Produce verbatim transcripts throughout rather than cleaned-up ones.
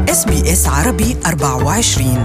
إس بي إس عربي أربعة وعشرين.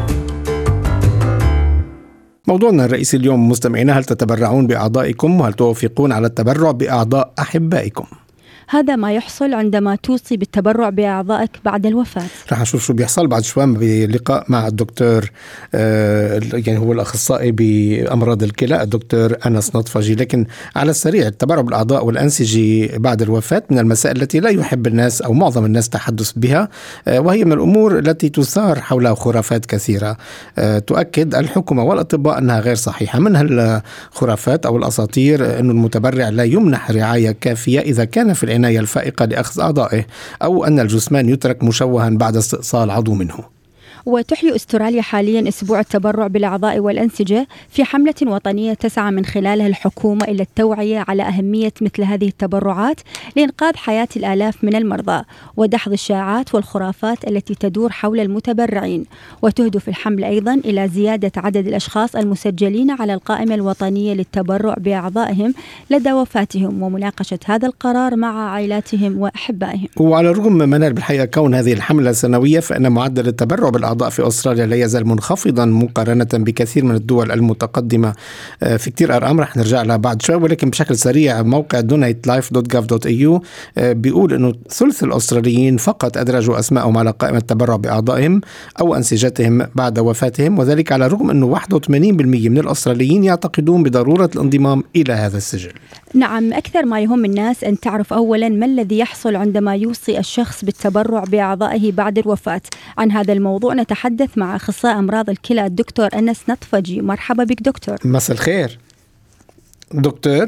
موضوعنا الرئيسي اليوم مستمعينا: هل تتبرعون بأعضائكم وهل توافقون على التبرع بأعضاء أحبائكم؟ هذا ما يحصل عندما توصي بالتبرع بأعضائك بعد الوفاة. رح نشوف شو بيحصل بعد شوي بلقاء مع الدكتور آه يعني هو الأخصائي بأمراض الكلى الدكتور أنس نطفجي. لكن على السريع، التبرع بالأعضاء والأنسجة بعد الوفاة من المسائل التي لا يحب الناس أو معظم الناس تحدث بها، آه وهي من الأمور التي تثار حولها خرافات كثيرة آه تؤكد الحكومة والأطباء أنها غير صحيحة. من هالخرافات أو الأساطير أن المتبرع لا يمنح رعاية كافية إذا كان في العناية الفائقة لأخذ أعضائه، أو أن الجثمان يترك مشوها بعد استئصال عضو منه. وتحيي أستراليا حاليا أسبوع التبرع بالأعضاء والأنسجة في حملة وطنية تسعى من خلالها الحكومة إلى التوعية على أهمية مثل هذه التبرعات لإنقاذ حياة الآلاف من المرضى ودحض الشائعات والخرافات التي تدور حول المتبرعين. وتهدف الحملة أيضا إلى زيادة عدد الأشخاص المسجلين على القائمة الوطنية للتبرع بأعضائهم لدى وفاتهم ومناقشة هذا القرار مع عائلاتهم وأحبائهم. وعلى الرغم منال بالحقيقة كون هذه الحملة سنوية، فإن معدل التبرع بالأعضاء في أستراليا لا يزال منخفضا مقارنة بكثير من الدول المتقدمة. في كتير أرقام رح نرجع لها بعد شوي، ولكن بشكل سريع موقع دونيت لايف دوت جوف دوت إي يو بيقول أنه ثلث الأستراليين فقط أدرجوا أسمائهم على قائمة التبرع بأعضائهم أو أنسجتهم بعد وفاتهم، وذلك على الرغم أنه واحد وثمانين بالمئة من الأستراليين يعتقدون بضرورة الانضمام إلى هذا السجل. نعم، أكثر ما يهم الناس أن تعرف أولا ما الذي يحصل عندما يوصي الشخص بالتبرع بأعضائه بعد الوفاة. عن هذا الموضوع نتحدث مع أخصائي أمراض الكلى الدكتور أنس نطفجي. مرحبا بك دكتور. مساء الخير دكتور.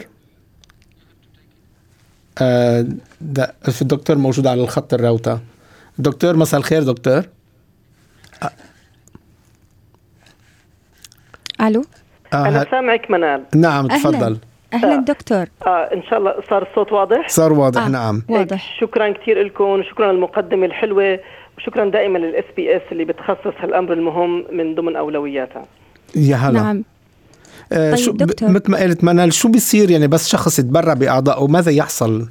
آه ده الدكتور موجود على الخط الراوتة. دكتور مساء الخير دكتور. آه. ألو. آه أنا سامعك منال. نعم تفضل. أهلا دكتور. آه إن شاء الله صار الصوت واضح. صار واضح. آه. نعم واضح. شكرا كتير لكم وشكرا للمقدمة الحلوة وشكرا دائما للإس بي إس اللي بتخصص هالأمر المهم من ضمن أولوياتها. يا هلا. نعم. آه طيب شو دكتور، مثل ما قلت منال، شو بيصير يعني بس شخص يتبرع بأعضائه ماذا يحصل؟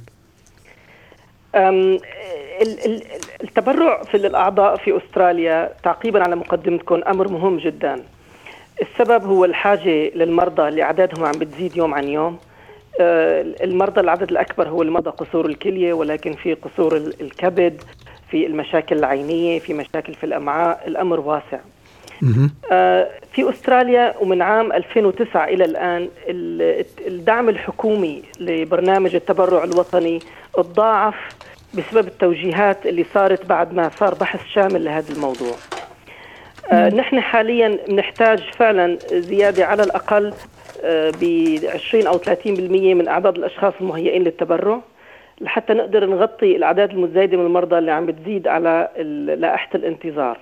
أم التبرع في الأعضاء في أستراليا تعقيبا على مقدمتكم أمر مهم جدا. السبب هو الحاجة للمرضى اللي أعدادهم عم بتزيد يوم عن يوم. المرضى العدد الأكبر هو المرضى قصور الكلية، ولكن في قصور الكبد، في المشاكل العينية، في مشاكل في الأمعاء. الأمر واسع. في أستراليا ومن عام ألفين وتسعة إلى الآن الدعم الحكومي لبرنامج التبرع الوطني تضاعف بسبب التوجيهات اللي صارت بعد ما صار بحث شامل لهذا الموضوع. آه نحن حاليا نحتاج فعلا زيادة على الأقل آه ب عشرين أو ثلاثين بالمئة من أعداد الأشخاص المهيئين للتبرع لحتى نقدر نغطي الأعداد المزايدة من المرضى اللي عم بتزيد على لائحة الانتظار.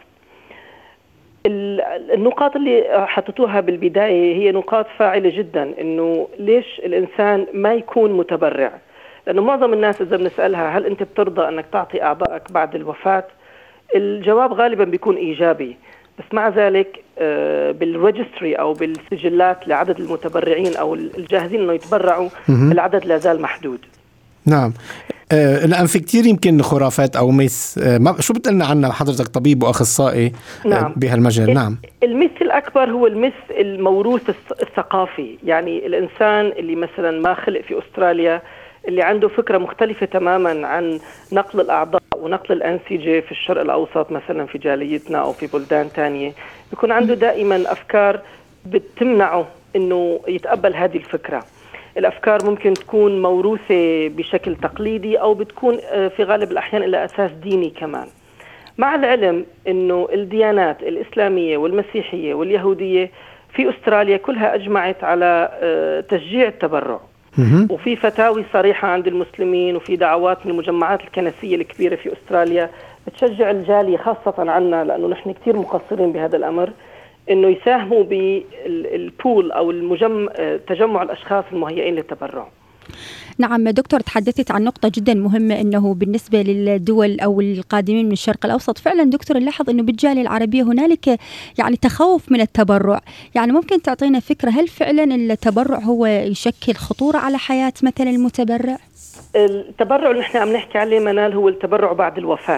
النقاط اللي حطيتوها بالبداية هي نقاط فاعلة جدا، إنه ليش الإنسان ما يكون متبرع؟ لأنه معظم الناس إذا بنسألها هل أنت بترضى أنك تعطي أعضائك بعد الوفاة؟ الجواب غالبا بيكون إيجابي، بس مع ذلك بالريجستري أو بالسجلات لعدد المتبرعين أو الجاهزين أنه يتبرعوا العدد لا زال محدود. نعم. آه، الآن في كتير يمكن خرافات أو ميث. آه، شو بتقلنا عنها حضرتك طبيب وأخصائي آه، نعم. بهالمجال؟ نعم. الميث الأكبر هو الميث الموروث الثقافي، يعني الإنسان اللي مثلا ما خلق في أستراليا اللي عنده فكرة مختلفة تماما عن نقل الأعضاء ونقل الأنسجة في الشرق الأوسط مثلا في جاليتنا أو في بلدان تانية، بيكون عنده دائما أفكار بتمنعه إنه يتقبل هذه الفكرة. الأفكار ممكن تكون موروثة بشكل تقليدي أو بتكون في غالب الأحيان إلى أساس ديني كمان، مع العلم إنه الديانات الإسلامية والمسيحية واليهودية في أستراليا كلها أجمعت على تشجيع التبرع، وفي فتاوي صريحة عند المسلمين وفي دعوات من المجمعات الكنسية الكبيرة في أستراليا بتشجع الجالية خاصة عنا، لأنه نحن كتير مقصرين بهذا الأمر، إنه يساهموا بالبول أو المجمع تجمع الأشخاص المهيئين للتبرع. نعم دكتور، تحدثت عن نقطة جدا مهمة أنه بالنسبة للدول أو القادمين من الشرق الأوسط، فعلا دكتور نلاحظ أنه بالجالية العربية هنالك يعني تخوف من التبرع. يعني ممكن تعطينا فكرة، هل فعلا التبرع هو يشكل خطورة على حياة مثلا المتبرع؟ التبرع اللي نحن عم نحكي عليه منال هو التبرع بعد الوفاة.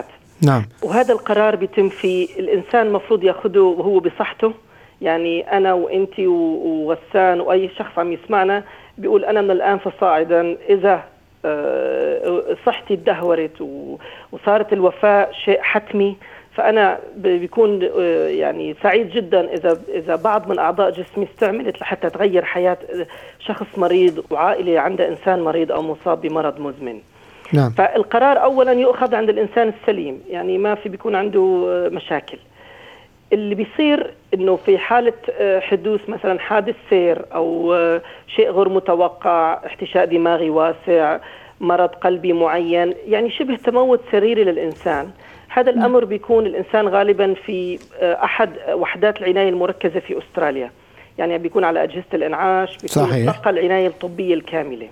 نعم. وهذا القرار بيتم في الإنسان مفروض يأخذه وهو بصحته. يعني أنا وإنت وغسان وأي شخص عم يسمعنا بيقول أنا من الآن فصاعدا إذا صحتي تدهورت وصارت الوفاة شيء حتمي، فأنا بيكون يعني سعيد جدا إذا إذا بعض من أعضاء جسمي استعملت لحتى تغير حياة شخص مريض وعائلة عندها إنسان مريض أو مصاب بمرض مزمن. نعم. فالقرار أولا يؤخذ عند الإنسان السليم، يعني ما في بيكون عنده مشاكل. اللي بيصير إنه في حالة حدوث مثلا حادث سير أو شيء غير متوقع، احتشاء دماغي واسع، مرض قلبي معين، يعني شبه تموت سريري للإنسان، هذا الأمر بيكون الإنسان غالبا في أحد وحدات العناية المركزة في أستراليا، يعني بيكون على أجهزة الإنعاش، بيكون يتلقى العناية الطبية الكاملة.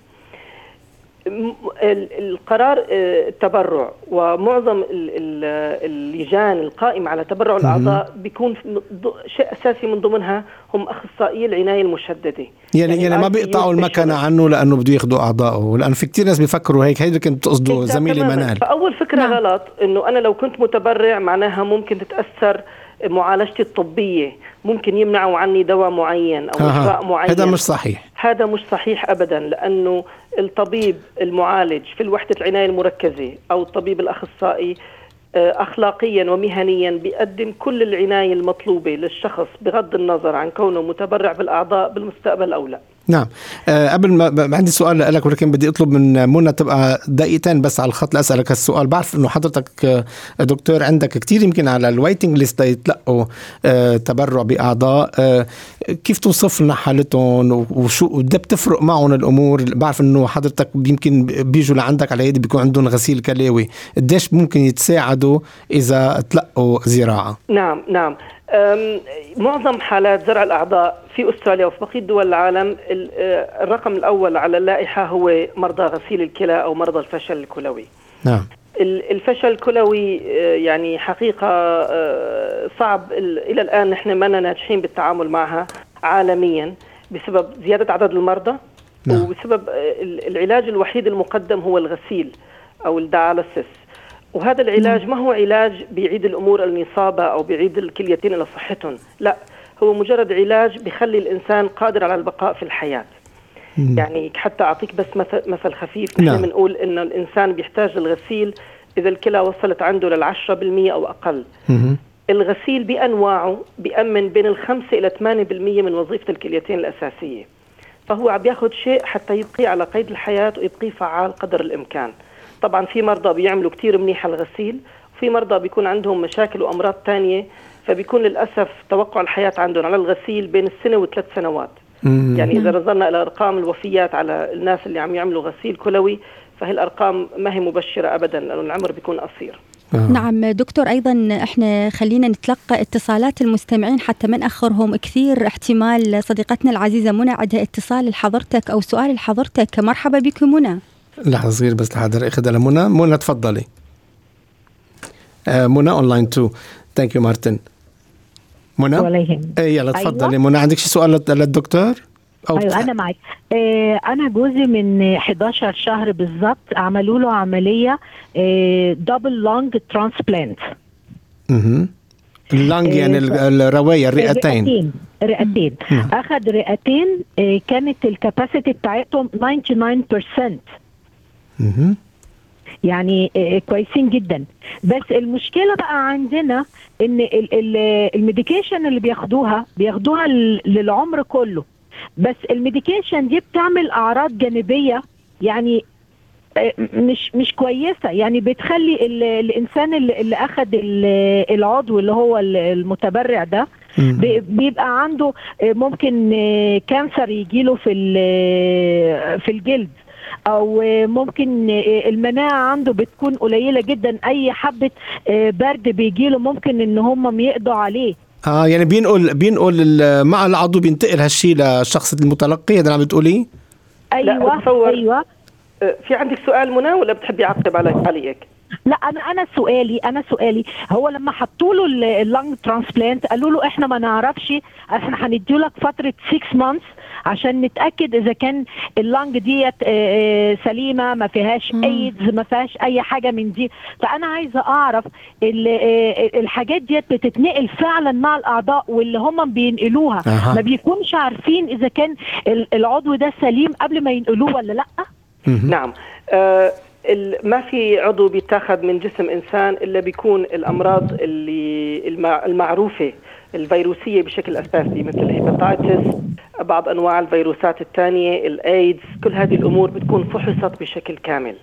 القرار التبرع ومعظم اللجان القائمة على تبرع الأعضاء بيكون شيء أساسي من ضمنها هم أخصائي العناية المشددة. يعني يعني, يعني ما بيقطعوا المكنة عنه لأنه بده ياخذوا أعضائه، لأن في كتير ناس بيفكروا هيك. هيدا كنت تقصده زميلي منال. فأول فكرة نعم. غلط إنه أنا لو كنت متبرع معناها ممكن تتأثر معالجتي الطبية، ممكن يمنعوا عني دواء معين أو إجراء معين. هذا مش صحيح. هذا مش صحيح أبدا، لأنه الطبيب المعالج في الوحدة العناية المركزة أو الطبيب الأخصائي أخلاقيا ومهنيا بيقدم كل العناية المطلوبة للشخص بغض النظر عن كونه متبرع بالأعضاء بالمستقبل أو لا. نعم. أه قبل ما عندي سؤال لك، ولكن بدي أطلب من منى تبقى دقيقتين بس على الخط لأسألك السؤال. بعرف إنه حضرتك دكتور عندك كتير يمكن على الويتنج ليست يتلقوا أه تبرع بأعضاء، أه كيف توصف لنا حالتهم وشو ده بتفرق معهم الأمور؟ بعرف إنه حضرتك يمكن بيجوا لعندك على يدي بيكون عندهم غسيل كلوي، قديش ممكن يتساعدوا إذا تلقوا زراعة؟ نعم نعم. معظم حالات زرع الأعضاء في أستراليا وفي بقية دول العالم الرقم الأول على اللائحة هو مرضى غسيل الكلى أو مرضى الفشل الكلوي. نعم. الفشل الكلوي يعني حقيقة صعب إلى الآن، نحن ما ناجحين بالتعامل معها عالميا بسبب زيادة عدد المرضى. نعم. وبسبب العلاج الوحيد المقدم هو الغسيل أو الدياليسيس، وهذا العلاج ما هو علاج بيعيد الأمور المصابة أو بيعيد الكليتين إلى صحتهم، لا، هو مجرد علاج بيخلي الإنسان قادر على البقاء في الحياة. مم. يعني حتى أعطيك بس مثل, مثل خفيف، نحن بنقول إن الإنسان بيحتاج للغسيل إذا الكلى وصلت عنده للعشرة بالمية أو أقل. مم. الغسيل بأنواعه بيأمن بين الخمسة إلى ثمانية بالمية من وظيفة الكليتين الأساسية، فهو عم ياخد شيء حتى يبقي على قيد الحياة ويبقي فعال قدر الإمكان. طبعا في مرضى بيعملوا كتير منيح الغسيل، وفي مرضى بيكون عندهم مشاكل وأمراض تانية، فبيكون للأسف توقع الحياة عندهم على الغسيل بين السنة وثلاث سنوات. مم. يعني إذا نظرنا إلى أرقام الوفيات على الناس اللي عم يعملوا غسيل كلوي فهي الأرقام ما هي مبشرة أبدا، لأن العمر بيكون قصير. آه. نعم دكتور، أيضا إحنا خلينا نتلقى اتصالات المستمعين حتى ما نأخرهم كثير. احتمال صديقتنا العزيزة منى عندها اتصال لحضرتك أو سؤال لحضرتك. مرحبا بك منى. لحظة صغير بس لحضر اخذها لمنى. منى تفضلي. آه منى اونلاين تو. ثانك يو مارتن. منى ايه يلا تفضلي. أيوة. منى عندك شي سؤال للدكتور؟ أو ايوه انا معك. آه انا جوزي من حداشر شهر بالضبط عملوا له عمليه دبل لونج ترانسبلانت. اها اللانج يعني آه الروايه الرئتين رئتين رئتين اخذ رئتين. آه كانت الكاباسيتي بتاعتهم تسعة وتسعين بالمية. اها يعني آه كويسين جدا، بس المشكله بقى عندنا ان الميديكيشن اللي بياخدوها بياخدوها للعمر كله، بس الميديكيشن دي بتعمل اعراض جانبيه يعني مش مش كويسه، يعني بتخلي الانسان اللي اخذ العضو اللي هو المتبرع ده بيبقى عنده ممكن كانسر يجيله في في الجلد، او ممكن المناعه عنده بتكون قليله جدا، اي حبه برد بيجيله ممكن ان هم يقضوا عليه. اه يعني بينقل بينقل مع العضو بينتقل هالشيء للشخص المتلقي. هذا عم بتقولي؟ ايوه ايوه. في عندك سؤال منى ولا بتحبي اعقب عليك عليك؟ لا انا انا سؤالي انا سؤالي هو لما حطوا له اللنج ترانسبلانت قالوا له احنا ما نعرفش، احنا هندي لك فتره ستة مانثs عشان نتاكد اذا كان اللنج ديت سليمه ما فيهاش ايدز ما فيهاش اي حاجه من دي. فانا عايزه اعرف الحاجات ديت بتتنقل فعلا مع الاعضاء واللي هم بينقلوها أه. ما بيكونش عارفين اذا كان العضو ده سليم قبل ما ينقلوه ولا لا؟ نعم. أه ما في عضو بيتاخذ من جسم إنسان إلا بيكون الأمراض اللي المعروفة الفيروسية بشكل أساسي، مثل الهيباتيتس، بعض أنواع الفيروسات الثانية، الأيدز، كل هذه الأمور بتكون فحصت بشكل كامل.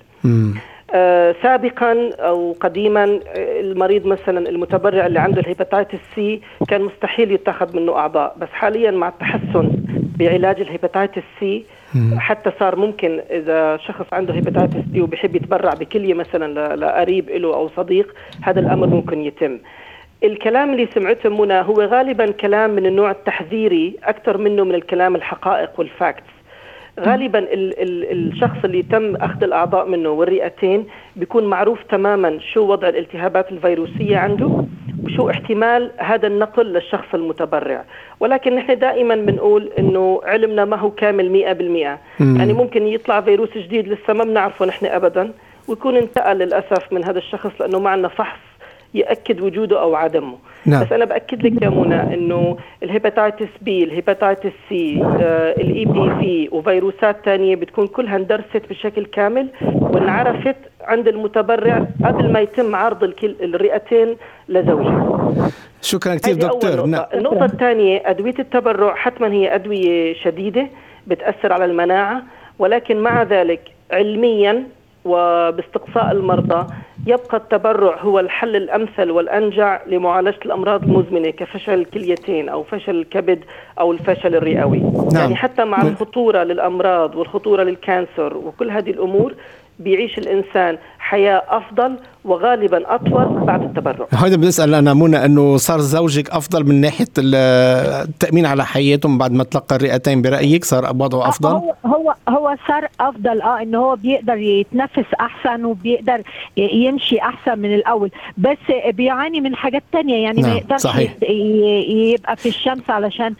آه سابقا أو قديما المريض مثلا المتبرع اللي عنده الهيباتيتس سي كان مستحيل يتاخذ منه أعضاء، بس حاليا مع التحسن بعلاج الهيباتيتس سي حتى صار ممكن إذا شخص عنده هيباتيتس سي وبيحب يتبرع بكلية مثلا لقريب له أو صديق، هذا الأمر ممكن يتم. الكلام اللي سمعته منى هو غالبا كلام من النوع التحذيري أكثر منه من الكلام الحقائق والفاكتس. غالبا ال ال الشخص اللي تم أخذ الأعضاء منه والرئتين بيكون معروف تماما شو وضع الالتهابات الفيروسية عنده وشو احتمال هذا النقل للشخص المتبرع. ولكن نحن دائما بنقول انه علمنا ما هو كامل مئة بالمئة، يعني ممكن يطلع فيروس جديد لسه ما بنعرفه نحن ابدا ويكون انتقل للأسف من هذا الشخص لانه ما عندنا فحص يأكد وجوده او عدمه. نعم. بس انا باكد لك يا منى انه الهيباتيتس بي، الهيباتيتس سي، آه، الاي بي في وفيروسات ثانيه بتكون كلها اندرست بشكل كامل وانعرفت عند المتبرع قبل ما يتم عرض الرئتين لزوجه. شكرا كثير دكتور. نعم. النقطه الثانيه ادويه التبرع حتما هي ادويه شديده بتاثر على المناعه، ولكن مع ذلك علميا وباستقصاء المرضى يبقى التبرع هو الحل الأمثل والأنجع لمعالجة الأمراض المزمنة كفشل الكليتين أو فشل الكبد أو الفشل الرئوي. نعم. يعني حتى مع الخطورة للأمراض والخطورة للكانسر وكل هذه الأمور بيعيش الإنسان حياة أفضل وغالبا أطول بعد التبرع. هذا بنسأل أنا منى أنه صار زوجك أفضل من ناحية التأمين على حياتهم بعد ما تلقى الرئتين، برأيك صار وضعه أفضل؟ هو هو هو صار أفضل اه إنه هو بيقدر يتنفس أحسن وبيقدر يمشي أحسن من الأول، بس بيعاني من حاجات تانية يعني. نعم. ما يقدرش صحيح. يبقى في الشمس علشان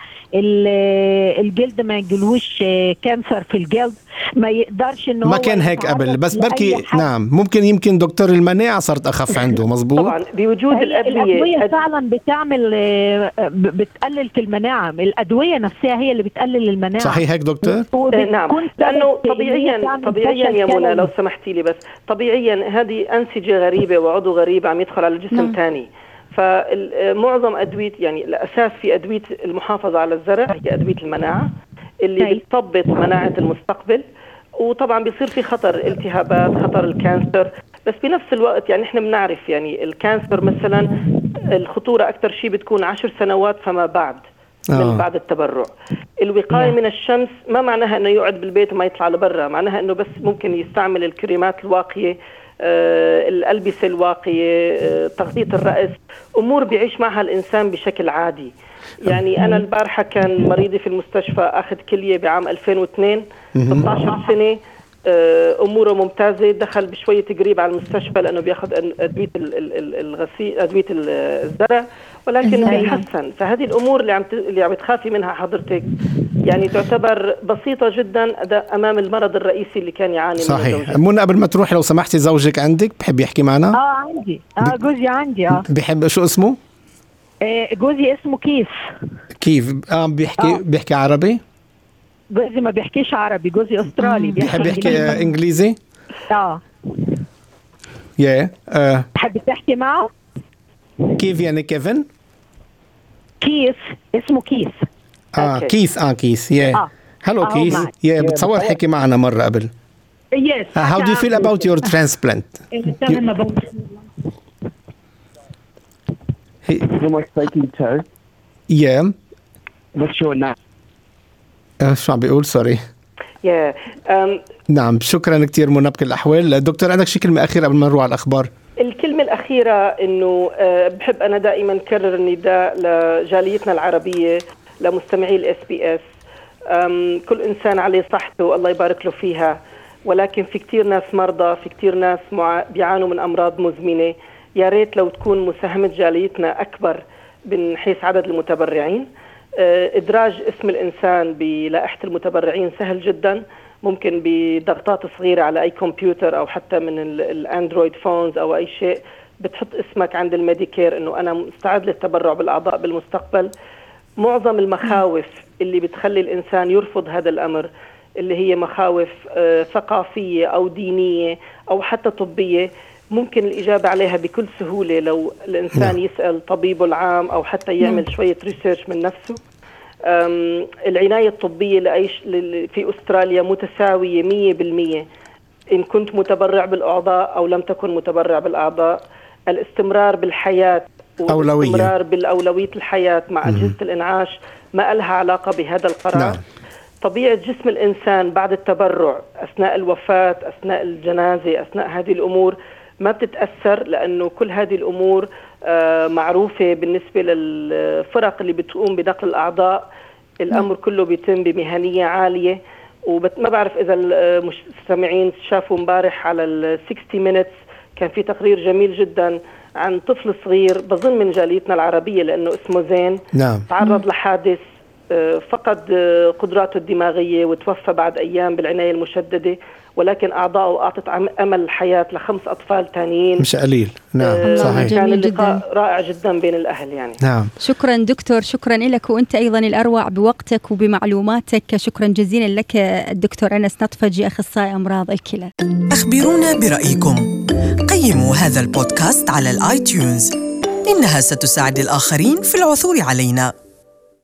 الجلد ما يجيلهوش كانسر في الجلد، ما يقدرش إنه ما كان هيك قبل، بس بركي نعم ممكن يمكن دكتور المناعة صارت أخف عنده. مظبوط. طبعا بوجود الأدوية الأدوية فعلا بتعمل بتقلل في المناعة، الأدوية نفسها هي اللي بتقلل المناعة. صحيح هيك دكتور؟ نعم، لأنه طبيعيا طبيعيا يا منى لو سمحتي لي بس طبيعيا هذه أنسجة غريبة وعضو غريب عم يدخل على الجسم ثاني. فمعظم أدوية يعني الأساس في أدوية المحافظة على الزرع هي أدوية المناعة اللي بتثبط مناعة المستقبل، وطبعا بيصير في خطر التهابات، خطر الكانسر. بس بنفس الوقت يعني احنا بنعرف يعني الكانسر مثلا الخطورة أكثر شيء بتكون عشر سنوات فما بعد من آه. بعد التبرع. الوقاية من الشمس ما معناها انه يقعد بالبيت وما يطلع لبرا، معناها انه بس ممكن يستعمل الكريمات الواقية، آه الألبسة الواقية، آه تغطية الرأس، أمور بيعيش معها الإنسان بشكل عادي. يعني أنا البارحة كان مريضي في المستشفى أخذ كلية بعام ألفين واثنين، ستة عشر سنة، أموره ممتازة، دخل بشوية تقريب على المستشفى لأنه بياخذ أدوية الغسيل أدوية الزرع، ولكن بيحسن. فهذه الأمور اللي عم اللي عم تخافي منها حضرتك يعني تعتبر بسيطة جدا أمام المرض الرئيسي اللي كان يعاني منه. صحيح. منى قبل ما تروح لو سمحتي زوجك عندك بحب يحكي معنا؟ اه عندي اه جوزي عندي اه بحب. شو اسمه؟ آه جوزي اسمه كيف. كيف اه بيحكي آه. بيحكي عربي؟ جوزي ما بيحكيش عربي، جوزي استرالي بيحب يحكي انجليزي. اه يا اه تحب تحكي معه؟ كيف يعني كيفن؟ كيف اسمه كيف. اه كيف اه كيف يا هلو كيف يا بتصور حكي معنا مرة قبل. Yes. Uh, how do you feel about your transplant? You... Who am I speaking to? Yeah. What's your name? uh, شو عم بيقول سوري. yeah. um, نعم شكرا كتير منى بكل الأحوال. دكتور عندك شي كلمة أخيرة قبل ما نروح على الأخبار؟ الكلمة الأخيرة إنه أه بحب أنا دائما كرر النداء لجاليتنا العربية، لمستمعي الاس بي اس. كل إنسان عليه صحته الله يبارك له فيها، ولكن في كتير ناس مرضى، في كتير ناس مع... بيعانوا من أمراض مزمنة. يا ريت لو تكون مساهمة جاليتنا أكبر من حيث عدد المتبرعين. إدراج اسم الإنسان بلائحة المتبرعين سهل جدا، ممكن بضغطات صغيرة على أي كمبيوتر أو حتى من الأندرويد فونز أو أي شيء، بتحط اسمك عند الميديكير إنه أنا مستعد للتبرع بالأعضاء بالمستقبل. معظم المخاوف اللي بتخلي الإنسان يرفض هذا الأمر، اللي هي مخاوف ثقافية أو دينية أو حتى طبية، ممكن الإجابة عليها بكل سهولة لو الإنسان م. يسأل طبيبه العام أو حتى يعمل م. شوية ريسيرش من نفسه. العناية الطبية لأي في أستراليا متساوية مية بالمية، إن كنت متبرع بالأعضاء أو لم تكن متبرع بالأعضاء. الاستمرار بالحياة والاستمرار بالأولوية الحياة مع أجهزة الإنعاش ما لها علاقة بهذا القرار. نعم. طبيعة جسم الإنسان بعد التبرع أثناء الوفاة، أثناء الجنازة، أثناء هذه الأمور ما بتتأثر، لأنه كل هذه الأمور معروفة بالنسبة للفرق اللي بتقوم بنقل الأعضاء. الأمر كله بيتم بمهنية عالية. وما بعرف إذا المستمعين شافوا مبارح على ال ستين مينتس كان في تقرير جميل جدا عن طفل صغير بظن من جاليتنا العربية لأنه اسمه زين. نعم. تعرض لحادث، فقد قدراته الدماغية وتوفى بعد أيام بالعناية المشددة، ولكن أعضاءه أعطت أمل الحياة لخمس أطفال تانيين. مش قليل. نعم. صحيح. كان اللقاء رائع جدا بين الأهل يعني. نعم. شكرا دكتور، شكرا لك، وأنت أيضا الأروع بوقتك وبمعلوماتك. شكرا جزيلا لك الدكتور أنس نطفجي، أخصائي أمراض الكلى. أخبرونا برأيكم، قيموا هذا البودكاست على الآيتيونز، إنها ستساعد الآخرين في العثور علينا.